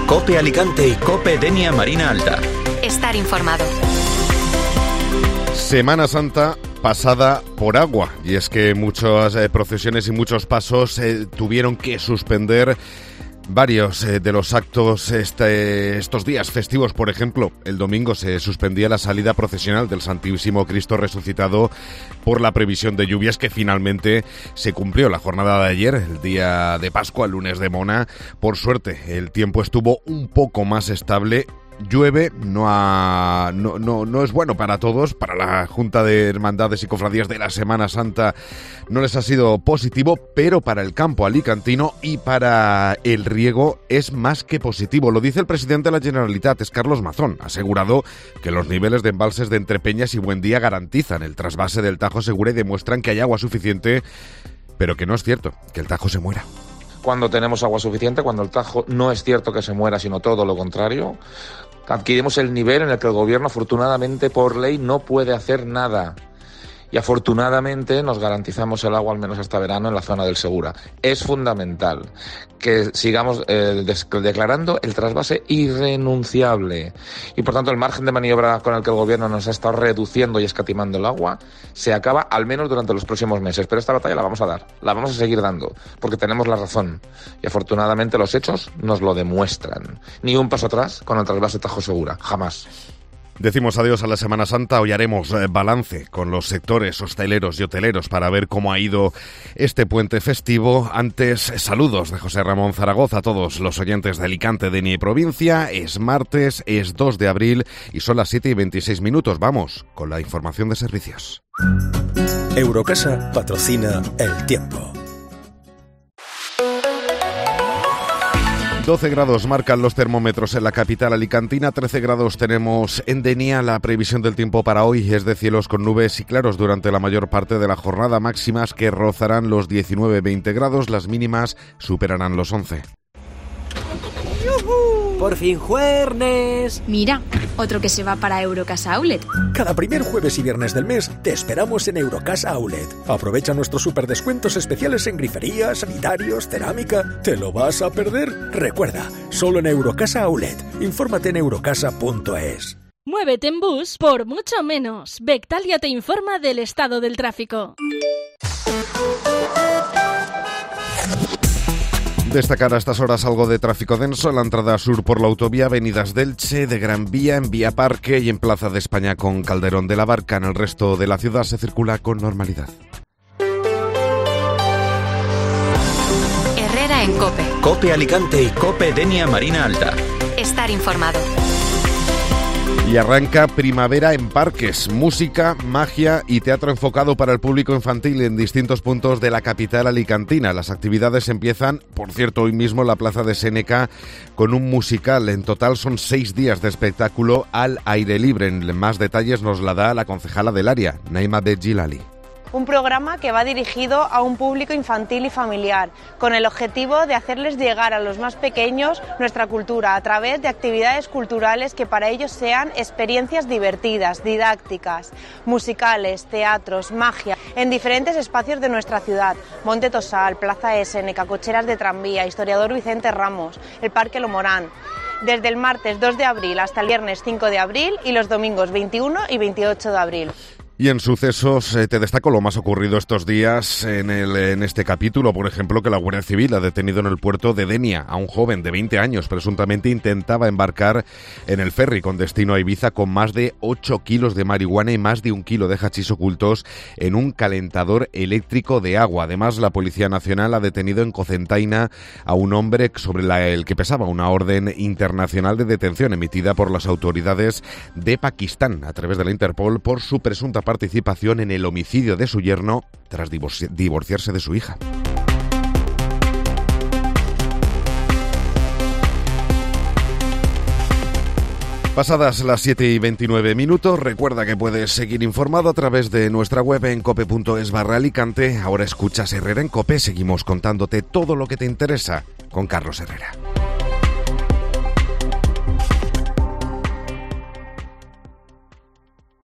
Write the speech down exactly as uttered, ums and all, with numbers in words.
COPE Alicante y COPE Denia Marina Alta. Estar informado. Semana Santa pasada por agua, y es que muchas eh, procesiones y muchos pasos eh, tuvieron que suspender varios eh, de los actos este, estos días festivos. Por ejemplo, el domingo se suspendía la salida procesional del Santísimo Cristo Resucitado por la previsión de lluvias, que finalmente se cumplió la jornada de ayer, el día de Pascua, el lunes de Mona. Por suerte, el tiempo estuvo un poco más estable. Llueve, no, ha, no, no, no es bueno para todos. Para la Junta de Hermandades y Cofradías de la Semana Santa no les ha sido positivo, pero para el campo alicantino y para el riego es más que positivo. Lo dice el presidente de la Generalitat, es Carlos Mazón. Ha asegurado que los niveles de embalses de Entrepeñas y Buendía garantizan el trasvase del Tajo Segura y demuestran que hay agua suficiente, pero que no es cierto que el Tajo se muera. Cuando tenemos agua suficiente, cuando el Tajo no es cierto que se muera, sino todo lo contrario, adquirimos el nivel en el que el gobierno, afortunadamente, por ley, no puede hacer nada. Y afortunadamente nos garantizamos el agua al menos hasta verano en la zona del Segura. Es fundamental que sigamos eh, des- declarando el trasvase irrenunciable. Y por tanto el margen de maniobra con el que el gobierno nos ha estado reduciendo y escatimando el agua se acaba al menos durante los próximos meses. Pero esta batalla la vamos a dar, la vamos a seguir dando, porque tenemos la razón. Y afortunadamente los hechos nos lo demuestran. Ni un paso atrás con el trasvase Tajo Segura, jamás. Decimos adiós a la Semana Santa. Hoy haremos eh, balance con los sectores hosteleros y hoteleros para ver cómo ha ido este puente festivo. Antes, saludos de José Ramón Zaragoza a todos los oyentes de Alicante, Denia y provincia. Es martes, es dos de abril y son las siete y veintiséis minutos. Vamos con la información de servicios. Eurocasa patrocina el tiempo. doce grados marcan los termómetros en la capital alicantina, trece grados tenemos en Denia. La previsión del tiempo para hoy es de cielos con nubes y claros durante la mayor parte de la jornada, máximas que rozarán los diecinueve veinte grados, las mínimas superarán los once. ¡Por fin jueves! Mira, otro que se va para Eurocasa Outlet. Cada primer jueves y viernes del mes te esperamos en Eurocasa Outlet. Aprovecha nuestros superdescuentos especiales en grifería, sanitarios, cerámica. ¿Te lo vas a perder? Recuerda, solo en Eurocasa Outlet. Infórmate en eurocasa punto es. Muévete en bus por mucho menos. Bectalia te informa del estado del tráfico. Destacar a estas horas algo de tráfico denso en la entrada sur por la autovía, avenidas de Elche, de Gran Vía, en Vía Parque y en Plaza de España con Calderón de la Barca. En el resto de la ciudad se circula con normalidad. Herrera en COPE. COPE Alicante y COPE Denia Marina Alta. Estar informado. Y arranca Primavera en Parques, música, magia y teatro enfocado para el público infantil en distintos puntos de la capital alicantina. Las actividades empiezan, por cierto, hoy mismo en la Plaza de Séneca con un musical. En total son seis días de espectáculo al aire libre. En más detalles nos la da la concejala del área, Naima Bedjilali. Un programa que va dirigido a un público infantil y familiar, con el objetivo de hacerles llegar a los más pequeños nuestra cultura a través de actividades culturales que para ellos sean experiencias divertidas, didácticas, musicales, teatros, magia, en diferentes espacios de nuestra ciudad: Monte Tosal, Plaza de Séneca, cocheras de tranvía, Historiador Vicente Ramos, el Parque Lomorán. Desde el martes dos de abril hasta el viernes cinco de abril y los domingos veintiuno y veintiocho de abril. Y en sucesos eh, te destaco lo más ocurrido estos días en, el, en este capítulo. Por ejemplo, que la Guardia Civil ha detenido en el puerto de Denia a un joven de veinte años. Presuntamente intentaba embarcar en el ferry con destino a Ibiza con más de ocho kilos de marihuana y más de un kilo de hachís ocultos en un calentador eléctrico de agua. Además, la Policía Nacional ha detenido en Cocentaina a un hombre sobre la, el que pesaba una orden internacional de detención emitida por las autoridades de Pakistán a través de la Interpol por su presunta participación en el homicidio de su yerno tras divorci- divorciarse de su hija. Pasadas las siete y veintinueve minutos, recuerda que puedes seguir informado a través de nuestra web en cope punto es barra Alicante. Ahora escuchas Herrera en COPE, seguimos contándote todo lo que te interesa con Carlos Herrera.